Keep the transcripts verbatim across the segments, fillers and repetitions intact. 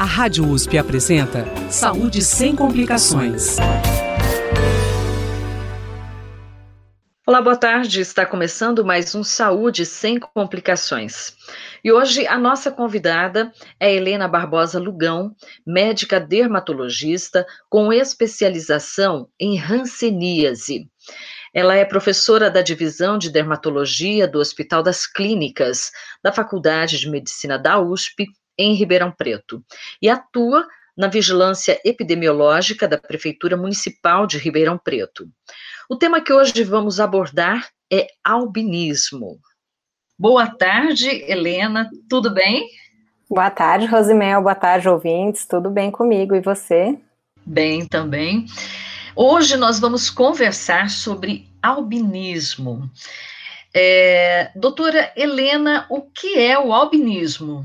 A Rádio U S P apresenta Saúde Sem Complicações. Olá, boa tarde. Está começando mais um Saúde Sem Complicações. E hoje a nossa convidada é Helena Barbosa Lugão, médica dermatologista com especialização em hanseníase. Ela é professora da Divisão de Dermatologia do Hospital das Clínicas, da Faculdade de Medicina da U S P, em Ribeirão Preto, e atua na vigilância epidemiológica da Prefeitura Municipal de Ribeirão Preto. O tema que hoje vamos abordar é albinismo. Boa tarde, Helena, tudo bem? Boa tarde, Rosimel, boa tarde, ouvintes, tudo bem comigo, e você? Bem também. Hoje nós vamos conversar sobre albinismo. É, doutora Helena, o que é o albinismo?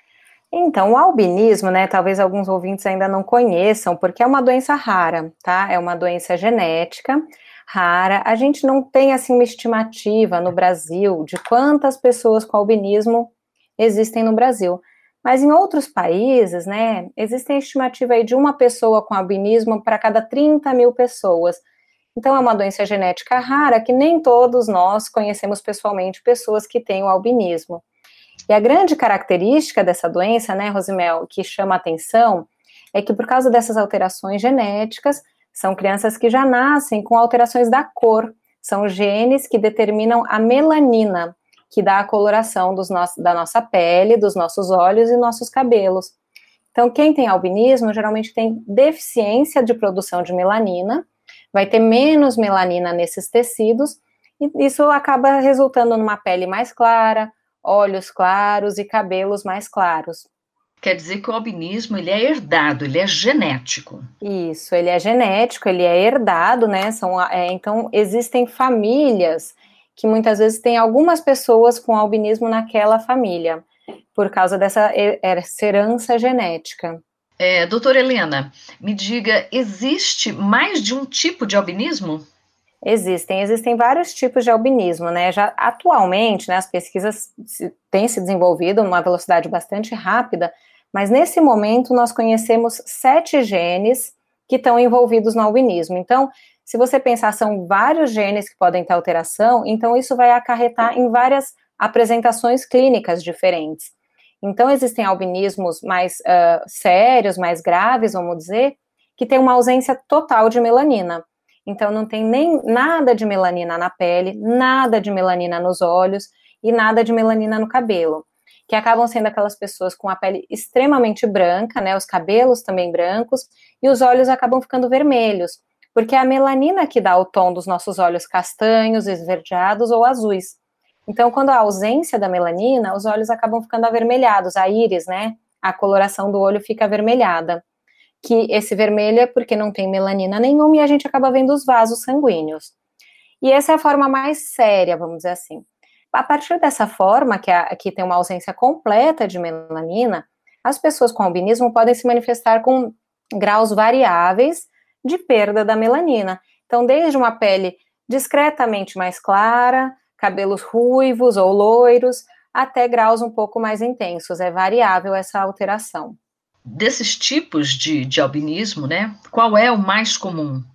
Então, o albinismo, né, talvez alguns ouvintes ainda não conheçam, porque é uma doença rara, tá? É uma doença genética rara. A gente não tem, assim, uma estimativa no Brasil de quantas pessoas com albinismo existem no Brasil. Mas em outros países, né, existe a estimativa aí de uma pessoa com albinismo para cada trinta mil pessoas. Então, é uma doença genética rara que nem todos nós conhecemos pessoalmente pessoas que têm o albinismo. E a grande característica dessa doença, né, Rosimel, que chama a atenção, é que por causa dessas alterações genéticas, são crianças que já nascem com alterações da cor, são genes que determinam a melanina, que dá a coloração dos no- da nossa pele, dos nossos olhos e nossos cabelos. Então, quem tem albinismo geralmente tem deficiência de produção de melanina, vai ter menos melanina nesses tecidos, e isso acaba resultando numa pele mais clara, olhos claros e cabelos mais claros. Quer dizer que o albinismo ele é herdado, ele é genético. Isso, ele é genético, ele é herdado, né? São, é, então, existem famílias que muitas vezes têm algumas pessoas com albinismo naquela família, por causa dessa herança genética. É, doutora Helena, me diga, existe mais de um tipo de albinismo? Existem, existem vários tipos de albinismo, né? Já atualmente, né, as pesquisas se, têm se desenvolvido a uma velocidade bastante rápida, mas nesse momento nós conhecemos sete genes que estão envolvidos no albinismo. Então, se você pensar, são vários genes que podem ter alteração, então isso vai acarretar em várias apresentações clínicas diferentes. Então, existem albinismos mais uh, sérios, mais graves, vamos dizer, que tem uma ausência total de melanina. Então, não tem nem nada de melanina na pele, nada de melanina nos olhos e nada de melanina no cabelo, que acabam sendo aquelas pessoas com a pele extremamente branca, né, os cabelos também brancos, e os olhos acabam ficando vermelhos, porque é a melanina que dá o tom dos nossos olhos castanhos, esverdeados ou azuis. Então, quando há ausência da melanina, os olhos acabam ficando avermelhados, a íris, né, a coloração do olho fica avermelhada. Que esse vermelho é porque não tem melanina nenhuma e a gente acaba vendo os vasos sanguíneos. E essa é a forma mais séria, vamos dizer assim. A partir dessa forma, que, a, que tem uma ausência completa de melanina, as pessoas com albinismo podem se manifestar com graus variáveis de perda da melanina. Então, desde uma pele discretamente mais clara, cabelos ruivos ou loiros, até graus um pouco mais intensos. É variável essa alteração. Desses tipos de, de albinismo, né? Qual é o mais comum?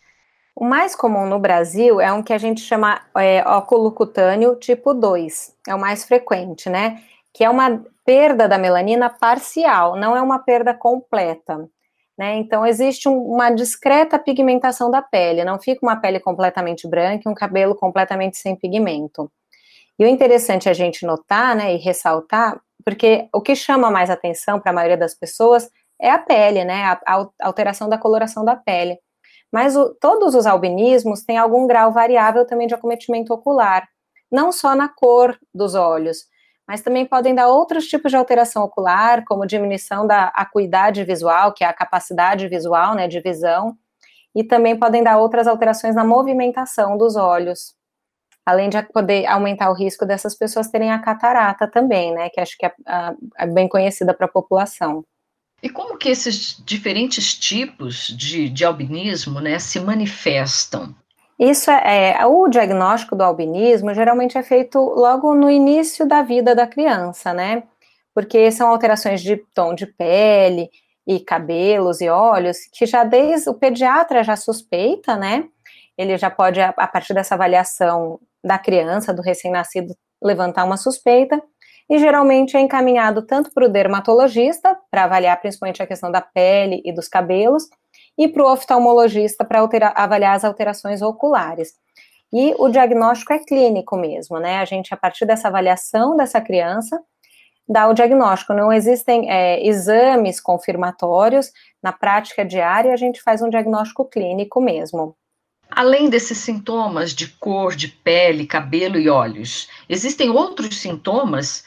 O mais comum no Brasil é um que a gente chama é, óculo cutâneo tipo dois, é o mais frequente, né? Que é uma perda da melanina parcial, não é uma perda completa, né? Então, existe um, uma discreta pigmentação da pele, não fica uma pele completamente branca e um cabelo completamente sem pigmento. E o interessante é a gente notar, né, e ressaltar, porque o que chama mais atenção para a maioria das pessoas é a pele, né, a, a alteração da coloração da pele. Mas o, todos os albinismos têm algum grau variável também de acometimento ocular, não só na cor dos olhos, mas também podem dar outros tipos de alteração ocular, como diminuição da acuidade visual, que é a capacidade visual, né, de visão, e também podem dar outras alterações na movimentação dos olhos. Além de poder aumentar o risco dessas pessoas terem a catarata também, né, que acho que é, é bem conhecida para a população. E como que esses diferentes tipos de, de albinismo, né, se manifestam? Isso é, é, o diagnóstico do albinismo geralmente é feito logo no início da vida da criança, né, porque são alterações de tom de pele e cabelos e olhos, que já desde o pediatra já suspeita, né? Ele já pode, a partir dessa avaliação da criança, do recém-nascido, levantar uma suspeita, e geralmente é encaminhado tanto para o dermatologista, para avaliar principalmente a questão da pele e dos cabelos, e para o oftalmologista para avaliar as alterações oculares. E o diagnóstico é clínico mesmo, né? A gente, a partir dessa avaliação dessa criança, dá o diagnóstico. Não existem é, exames confirmatórios, na prática diária a gente faz um diagnóstico clínico mesmo. Além desses sintomas de cor, de pele, cabelo e olhos, existem outros sintomas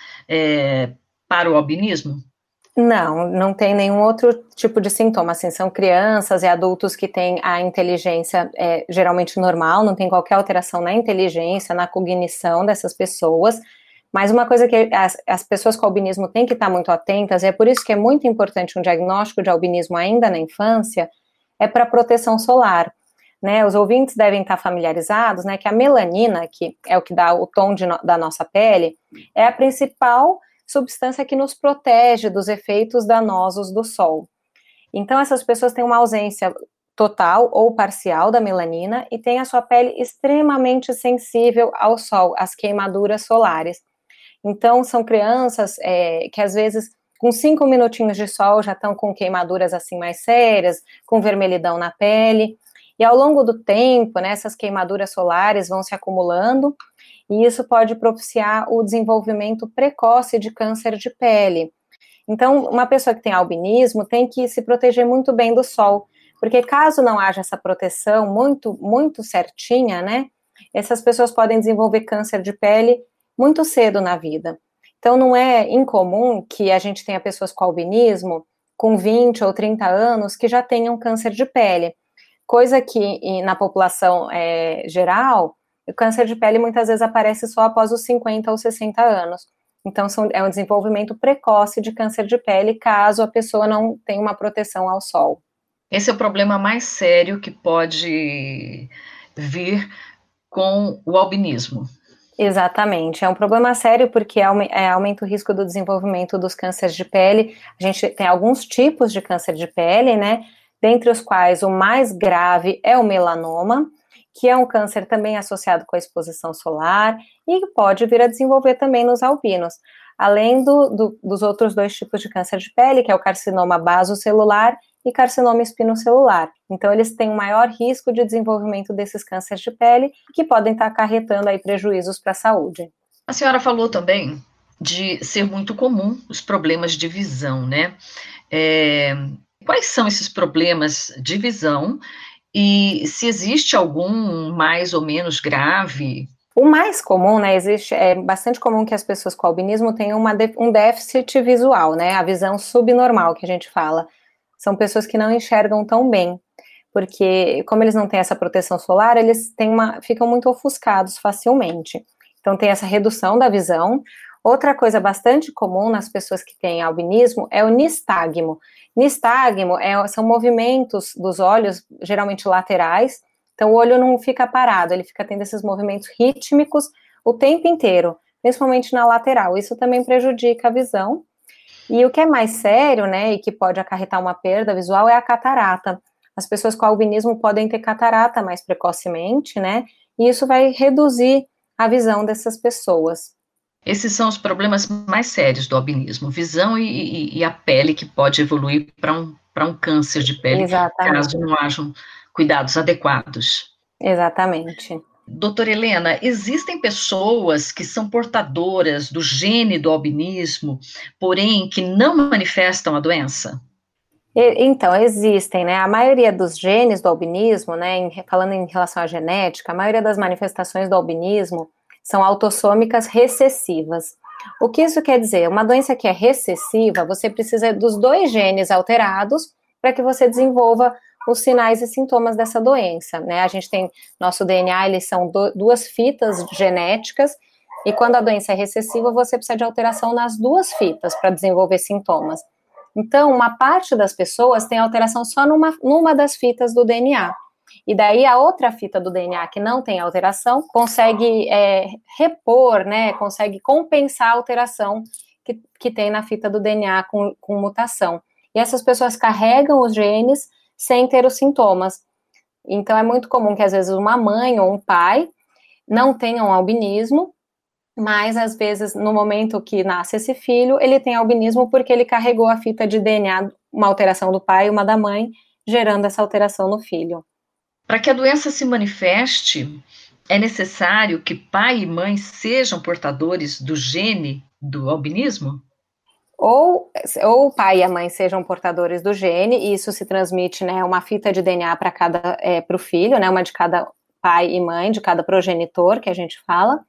é, para o albinismo? Não, não tem nenhum outro tipo de sintoma, assim, são crianças e adultos que têm a inteligência é, geralmente normal, não tem qualquer alteração na inteligência, na cognição dessas pessoas, mas uma coisa que as, as pessoas com albinismo têm que estar muito atentas, e é por isso que é muito importante um diagnóstico de albinismo ainda na infância, é para proteção solar. Né, os ouvintes devem estar familiarizados, né, que a melanina, que é o que dá o tom de no, da nossa pele, é a principal substância que nos protege dos efeitos danosos do sol. Então, essas pessoas têm uma ausência total ou parcial da melanina e têm a sua pele extremamente sensível ao sol, às queimaduras solares. Então, são crianças é, que às vezes com cinco minutinhos de sol já estão com queimaduras assim mais sérias, com vermelhidão na pele. E ao longo do tempo, né, essas queimaduras solares vão se acumulando, e isso pode propiciar o desenvolvimento precoce de câncer de pele. Então, uma pessoa que tem albinismo tem que se proteger muito bem do sol, porque caso não haja essa proteção muito, muito certinha, né, essas pessoas podem desenvolver câncer de pele muito cedo na vida. Então, não é incomum que a gente tenha pessoas com albinismo com vinte ou trinta anos que já tenham câncer de pele. Coisa que na população é, geral, o câncer de pele muitas vezes aparece só após os cinquenta ou sessenta anos. Então, são, é um desenvolvimento precoce de câncer de pele, caso a pessoa não tenha uma proteção ao sol. Esse é o problema mais sério que pode vir com o albinismo. Exatamente, é um problema sério porque aumenta o risco do desenvolvimento dos cânceres de pele. A gente tem alguns tipos de câncer de pele, né? Dentre os quais o mais grave é o melanoma, que é um câncer também associado com a exposição solar e pode vir a desenvolver também nos albinos, além do, do, dos outros dois tipos de câncer de pele, que é o carcinoma basocelular e carcinoma espinocelular. Então, eles têm um maior risco de desenvolvimento desses cânceres de pele, que podem estar acarretando aí prejuízos para a saúde. A senhora falou também de ser muito comum os problemas de visão, né? É... Quais são esses problemas de visão e se existe algum mais ou menos grave? O mais comum, né, existe, é bastante comum que as pessoas com albinismo tenham uma, um déficit visual, né, a visão subnormal que a gente fala. São pessoas que não enxergam tão bem, porque como eles não têm essa proteção solar, eles têm uma, ficam muito ofuscados facilmente. Então tem essa redução da visão. Outra coisa bastante comum nas pessoas que têm albinismo é o nistagmo. Nistagmo é, são movimentos dos olhos, geralmente laterais, então o olho não fica parado, ele fica tendo esses movimentos rítmicos o tempo inteiro, principalmente na lateral. Isso também prejudica a visão. E o que é mais sério, né, e que pode acarretar uma perda visual é a catarata. As pessoas com albinismo podem ter catarata mais precocemente, né, e isso vai reduzir a visão dessas pessoas. Esses são os problemas mais sérios do albinismo, visão e, e, e a pele, que pode evoluir para um, para um câncer de pele, Exatamente. Caso não hajam cuidados adequados. Exatamente. Doutora Helena, existem pessoas que são portadoras do gene do albinismo, porém que não manifestam a doença? Então, existem, né, a maioria dos genes do albinismo, né, em, falando em relação à genética, a maioria das manifestações do albinismo são autossômicas recessivas. O que isso quer dizer? Uma doença que é recessiva, você precisa dos dois genes alterados para que você desenvolva os sinais e sintomas dessa doença, né? A gente tem, nosso D N A, eles são do, duas fitas genéticas, e quando a doença é recessiva, você precisa de alteração nas duas fitas para desenvolver sintomas. Então, uma parte das pessoas tem alteração só numa, numa das fitas do D N A. E daí a outra fita do D N A que não tem alteração consegue é, repor, né, consegue compensar a alteração que, que tem na fita do D N A com, com mutação. E essas pessoas carregam os genes sem ter os sintomas. Então, é muito comum que, às vezes, uma mãe ou um pai não tenham albinismo, mas, às vezes, no momento que nasce esse filho, ele tem albinismo porque ele carregou a fita de D N A, uma alteração do pai e uma da mãe, gerando essa alteração no filho. Para que a doença se manifeste, é necessário que pai e mãe sejam portadores do gene do albinismo? Ou, ou o pai e a mãe sejam portadores do gene, e isso se transmite, né, uma fita de D N A para cada, é, para o filho, né, uma de cada pai e mãe, de cada progenitor, que a gente fala.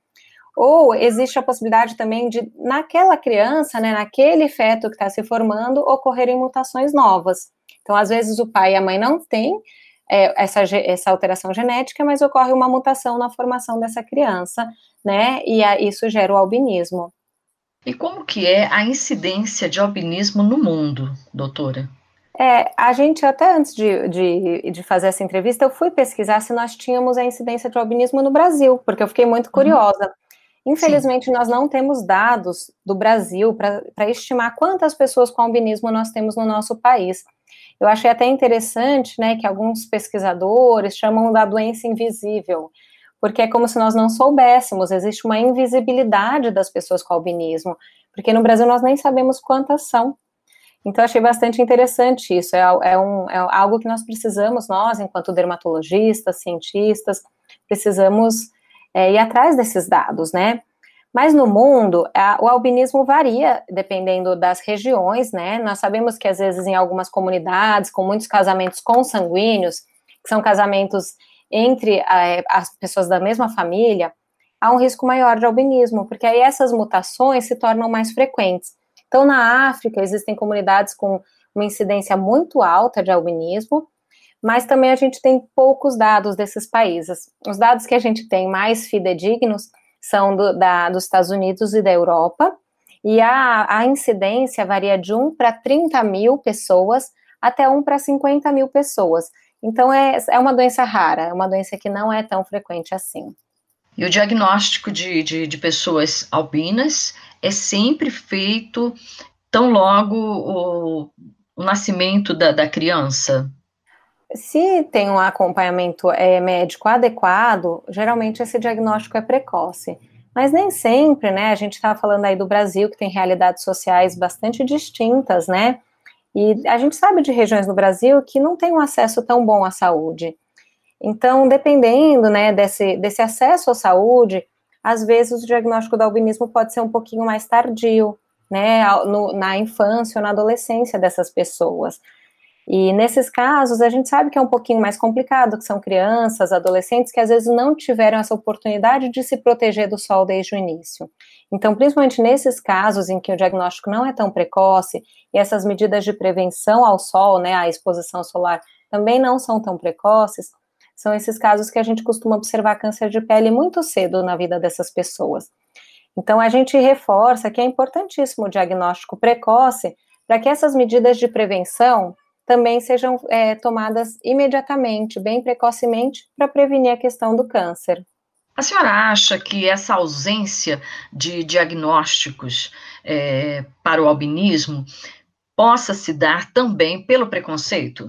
Ou existe a possibilidade também de, naquela criança, né, naquele feto que está se formando, ocorrerem mutações novas. Então, às vezes, o pai e a mãe não têm é, essa, essa alteração genética, mas ocorre uma mutação na formação dessa criança, né, e a, isso gera o albinismo. E como que é a incidência de albinismo no mundo, doutora? É, a gente, até antes de, de, de fazer essa entrevista, eu fui pesquisar se nós tínhamos a incidência de albinismo no Brasil, porque eu fiquei muito curiosa. Uhum. Infelizmente, Sim. nós não temos dados do Brasil para estimar quantas pessoas com albinismo nós temos no nosso país. Eu achei até interessante, né, que alguns pesquisadores chamam da doença invisível, porque é como se nós não soubéssemos, existe uma invisibilidade das pessoas com albinismo, porque no Brasil nós nem sabemos quantas são. Então, achei bastante interessante isso, é, é, um, é algo que nós precisamos, nós, enquanto dermatologistas, cientistas, precisamos É, ir atrás desses dados, né? Mas no mundo, a, o albinismo varia dependendo das regiões, né? Nós sabemos que às vezes em algumas comunidades, com muitos casamentos consanguíneos, que são casamentos entre a, as pessoas da mesma família, há um risco maior de albinismo, porque aí essas mutações se tornam mais frequentes. Então, na África, existem comunidades com uma incidência muito alta de albinismo, mas também a gente tem poucos dados desses países. Os dados que a gente tem mais fidedignos são do, da, dos Estados Unidos e da Europa, e a, a incidência varia de um para trinta mil pessoas até um para cinquenta mil pessoas. Então, é, é uma doença rara, é uma doença que não é tão frequente assim. E o diagnóstico de, de, de pessoas albinas é sempre feito tão logo o, o nascimento da, da criança? Se tem um acompanhamento é, médico adequado, geralmente esse diagnóstico é precoce. Mas nem sempre, né? A gente está falando aí do Brasil, que tem realidades sociais bastante distintas, né? E a gente sabe de regiões no Brasil que não tem um acesso tão bom à saúde. Então, dependendo, né, desse, desse acesso à saúde, às vezes o diagnóstico do albinismo pode ser um pouquinho mais tardio, né? No, na infância ou na adolescência dessas pessoas. E nesses casos, a gente sabe que é um pouquinho mais complicado, que são crianças, adolescentes, que às vezes não tiveram essa oportunidade de se proteger do sol desde o início. Então, principalmente nesses casos em que o diagnóstico não é tão precoce, e essas medidas de prevenção ao sol, né, à exposição solar, também não são tão precoces, são esses casos que a gente costuma observar câncer de pele muito cedo na vida dessas pessoas. Então, a gente reforça que é importantíssimo o diagnóstico precoce, para que essas medidas de prevenção também sejam é, tomadas imediatamente, bem precocemente, para prevenir a questão do câncer. A senhora acha que essa ausência de diagnósticos é, para o albinismo possa se dar também pelo preconceito?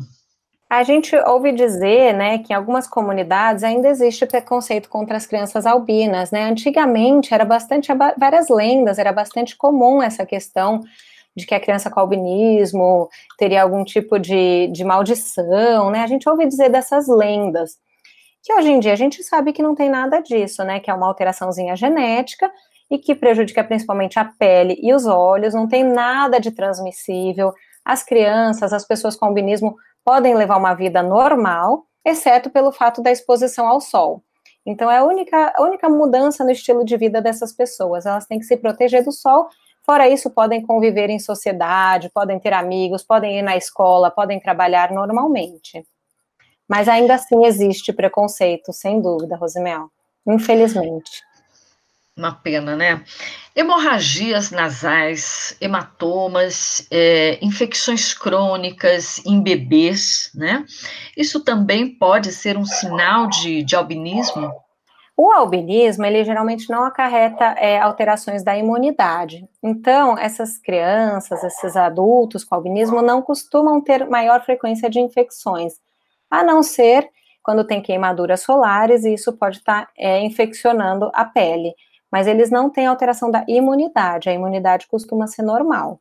A gente ouve dizer, né, que em algumas comunidades ainda existe preconceito contra as crianças albinas, né? Antigamente era bastante, várias lendas, era bastante comum essa questão de que a criança com albinismo teria algum tipo de, de maldição, né? A gente ouve dizer dessas lendas, que hoje em dia a gente sabe que não tem nada disso, né? Que é uma alteraçãozinha genética e que prejudica principalmente a pele e os olhos, não tem nada de transmissível. As crianças, as pessoas com albinismo podem levar uma vida normal, exceto pelo fato da exposição ao sol. Então, é a única, a única mudança no estilo de vida dessas pessoas. Elas têm que se proteger do sol. Fora isso, podem conviver em sociedade, podem ter amigos, podem ir na escola, podem trabalhar normalmente. Mas ainda assim existe preconceito, sem dúvida, Rosimel. Infelizmente. Uma pena, né? Hemorragias nasais, hematomas, é, infecções crônicas em bebês, né? Isso também pode ser um sinal de, de albinismo? O albinismo, ele geralmente não acarreta é, alterações da imunidade. Então, essas crianças, esses adultos com albinismo não costumam ter maior frequência de infecções, a não ser quando tem queimaduras solares, e isso pode estar é, infeccionando a pele. Mas eles não têm alteração da imunidade, a imunidade costuma ser normal.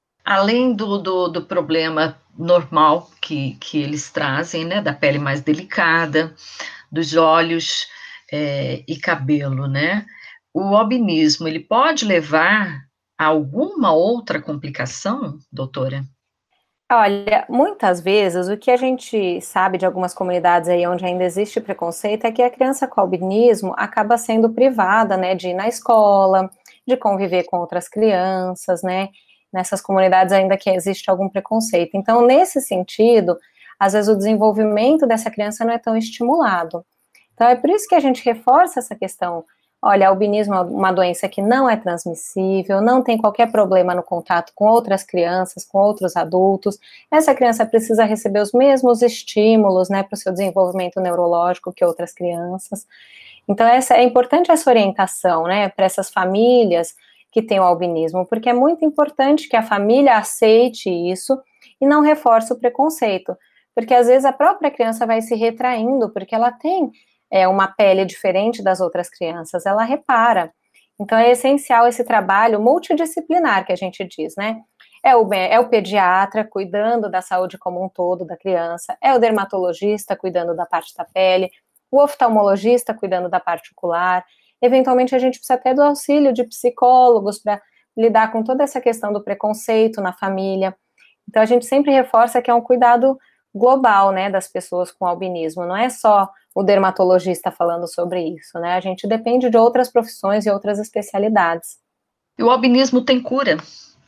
Além do, do, do problema normal que, que eles trazem, né, da pele mais delicada, dos olhos é, e cabelo, né, o albinismo, ele pode levar a alguma outra complicação, doutora? Olha, muitas vezes o que a gente sabe de algumas comunidades aí onde ainda existe preconceito é que a criança com albinismo acaba sendo privada, né, de ir na escola, de conviver com outras crianças, né, nessas comunidades ainda que existe algum preconceito. Então, nesse sentido, às vezes o desenvolvimento dessa criança não é tão estimulado. Então, é por isso que a gente reforça essa questão. Olha, albinismo é uma doença que não é transmissível, não tem qualquer problema no contato com outras crianças, com outros adultos. Essa criança precisa receber os mesmos estímulos, né, para o seu desenvolvimento neurológico que outras crianças. Então, essa, é importante essa orientação, né, para essas famílias que têm o albinismo, porque é muito importante que a família aceite isso e não reforce o preconceito, porque às vezes a própria criança vai se retraindo, porque ela tem é, uma pele diferente das outras crianças, ela repara. Então é essencial esse trabalho multidisciplinar que a gente diz, né? É o, é o pediatra cuidando da saúde como um todo da criança, é o dermatologista cuidando da parte da pele, o oftalmologista cuidando da parte ocular, eventualmente a gente precisa até do auxílio de psicólogos para lidar com toda essa questão do preconceito na família. Então a gente sempre reforça que é um cuidado global, né, das pessoas com albinismo, não é só o dermatologista falando sobre isso, né, a gente depende de outras profissões e outras especialidades. E o albinismo tem cura?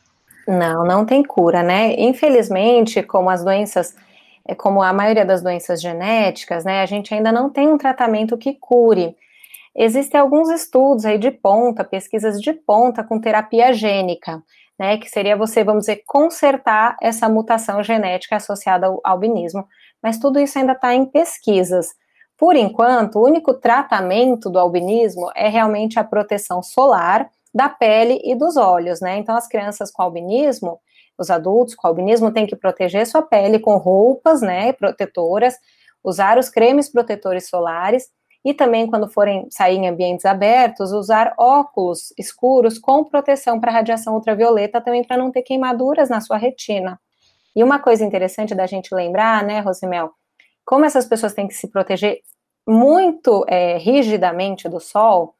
Não, não tem cura, né, infelizmente, como as doenças, como a maioria das doenças genéticas, né, a gente ainda não tem um tratamento que cure. Existem alguns estudos aí de ponta, pesquisas de ponta com terapia gênica, né, que seria você, vamos dizer, consertar essa mutação genética associada ao albinismo, mas tudo isso ainda está em pesquisas. Por enquanto, o único tratamento do albinismo é realmente a proteção solar da pele e dos olhos, né, então as crianças com albinismo, os adultos com albinismo têm que proteger sua pele com roupas, né, protetoras, usar os cremes protetores solares, e também, quando forem sair em ambientes abertos, usar óculos escuros com proteção para radiação ultravioleta, também para não ter queimaduras na sua retina. E uma coisa interessante da gente lembrar, né, Rosimel, como essas pessoas têm que se proteger muito é, rigidamente do sol,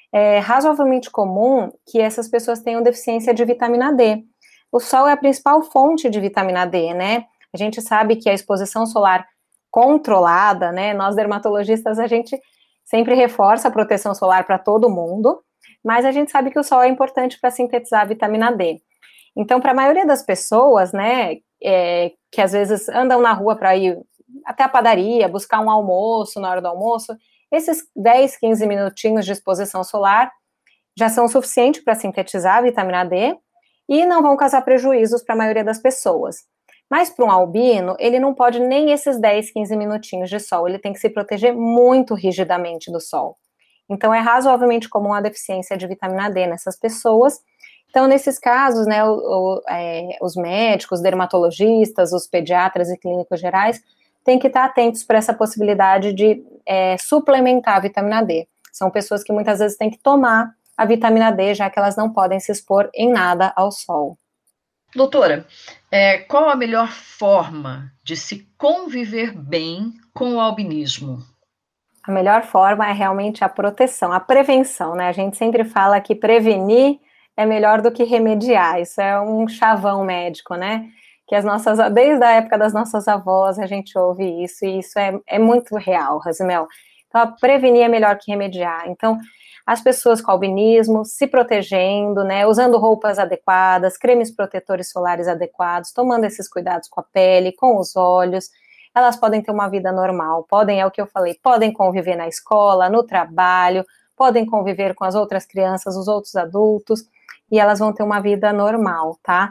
é razoavelmente comum que essas pessoas tenham deficiência de vitamina D. O sol é a principal fonte de vitamina D, né? A gente sabe que a exposição solar controlada, né, nós dermatologistas, a gente sempre reforça a proteção solar para todo mundo, mas a gente sabe que o sol é importante para sintetizar a vitamina D. Então, para a maioria das pessoas, né, é, que às vezes andam na rua para ir até a padaria, buscar um almoço na hora do almoço, esses dez, quinze minutinhos de exposição solar já são suficientes para sintetizar a vitamina D e não vão causar prejuízos para a maioria das pessoas. Mas para um albino, ele não pode nem esses dez, quinze minutinhos de sol, ele tem que se proteger muito rigidamente do sol. Então, é razoavelmente comum a deficiência de vitamina D nessas pessoas. Então, nesses casos, né, o, o, é, os médicos, dermatologistas, os pediatras e clínicos gerais têm que estar atentos para essa possibilidade de é, suplementar a vitamina D. São pessoas que muitas vezes têm que tomar a vitamina D, já que elas não podem se expor em nada ao sol. Doutora, é, qual a melhor forma de se conviver bem com o albinismo? A melhor forma é realmente a proteção, a prevenção, né? A gente sempre fala que prevenir é melhor do que remediar. Isso é um chavão médico, né? Que as nossas, desde a época das nossas avós, a gente ouve isso, e isso é, é muito real, Rosimel. Então, prevenir é melhor que remediar. Então, as pessoas com albinismo se protegendo, né, usando roupas adequadas, cremes protetores solares adequados, tomando esses cuidados com a pele, com os olhos, elas podem ter uma vida normal, podem, é o que eu falei, podem conviver na escola, no trabalho, podem conviver com as outras crianças, os outros adultos, e elas vão ter uma vida normal, tá?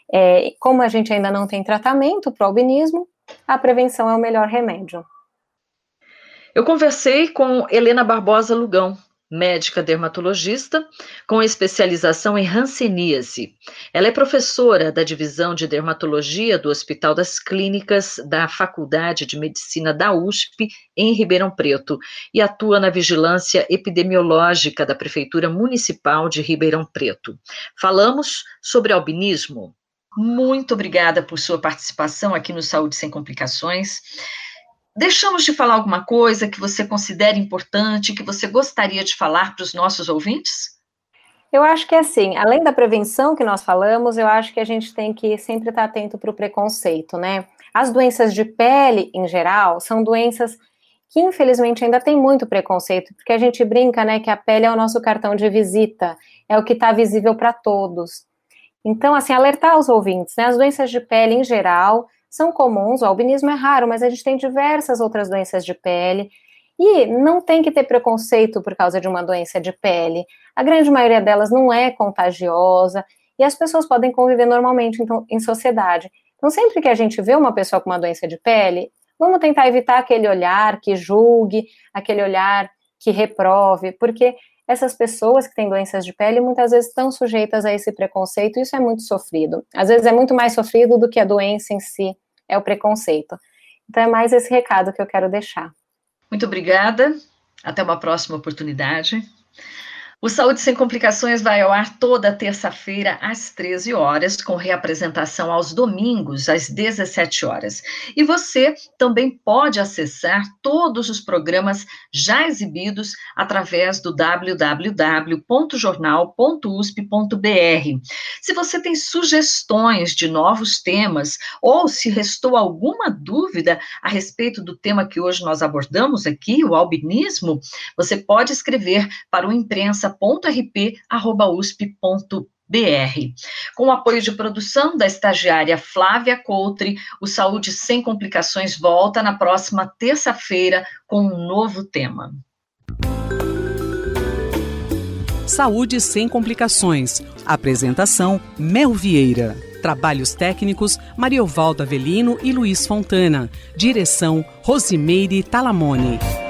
É, como a gente ainda não tem tratamento para o albinismo, a prevenção é o melhor remédio. Eu conversei com Helena Barbosa Lugão, médica dermatologista com especialização em hanseníase. Ela é professora da Divisão de Dermatologia do Hospital das Clínicas da Faculdade de Medicina da U S P, em Ribeirão Preto, e atua na vigilância epidemiológica da Prefeitura Municipal de Ribeirão Preto. Falamos sobre albinismo. Muito obrigada por sua participação aqui no Saúde Sem Complicações. Deixamos de falar alguma coisa que você considera importante, que você gostaria de falar para os nossos ouvintes? Eu acho que assim, além da prevenção que nós falamos, eu acho que a gente tem que sempre estar atento para o preconceito, né? As doenças de pele, em geral, são doenças que infelizmente ainda tem muito preconceito, porque a gente brinca, né, que a pele é o nosso cartão de visita, é o que está visível para todos. Então, assim, alertar os ouvintes, né? As doenças de pele, em geral, são comuns, o albinismo é raro, mas a gente tem diversas outras doenças de pele, e não tem que ter preconceito por causa de uma doença de pele. A grande maioria delas não é contagiosa, e as pessoas podem conviver normalmente então, em sociedade. Então, sempre que a gente vê uma pessoa com uma doença de pele, vamos tentar evitar aquele olhar que julgue, aquele olhar que reprove, porque essas pessoas que têm doenças de pele muitas vezes estão sujeitas a esse preconceito, e isso é muito sofrido. Às vezes é muito mais sofrido do que a doença em si, é o preconceito. Então é mais esse recado que eu quero deixar. Muito obrigada, até uma próxima oportunidade. O Saúde Sem Complicações vai ao ar toda terça-feira às treze horas, com reapresentação aos domingos às dezessete horas. E você também pode acessar todos os programas já exibidos através do w w w ponto jornal ponto u s p ponto b r. Se você tem sugestões de novos temas ou se restou alguma dúvida a respeito do tema que hoje nós abordamos aqui, o albinismo, você pode escrever para o imprensa ponto r p arroba u s p ponto b r. Com o apoio de produção da estagiária Flávia Coutre, o Saúde Sem Complicações volta na próxima terça-feira com um novo tema. Saúde Sem Complicações. Apresentação, Mel Vieira. Trabalhos técnicos, Mariovaldo Avelino e Luiz Fontana. Direção, Rosimeire Talamone.